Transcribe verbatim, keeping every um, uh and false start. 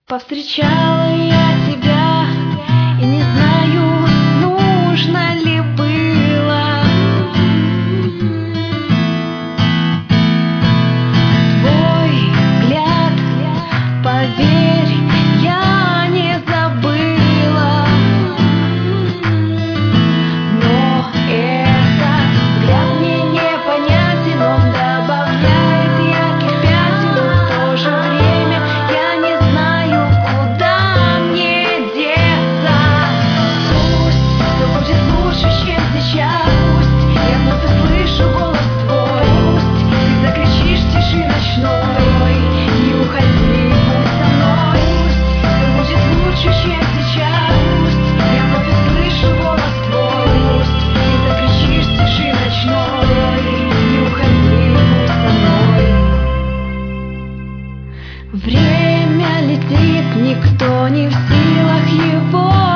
Повстречала я тебя, и не знаю, нужно ли было. Твой взгляд, поверь, я не забыла. Но этот взгляд мне непонятен, он добавляет ярких пятен, и в то же время я не знаю, куда мне деться. Пусть все будет лучше, чем сейчас. Пусть я вновь услышу голос твой. Пусть ты закричишь в тиши ночной: не уходи, будь со мной. Пусть все будет лучше, чем сейчас. Пусть я вновь услышу голос твой. Пусть ты закричишь в тиши ночной: не уходи, будь со мной. Время летит, никто не в силах его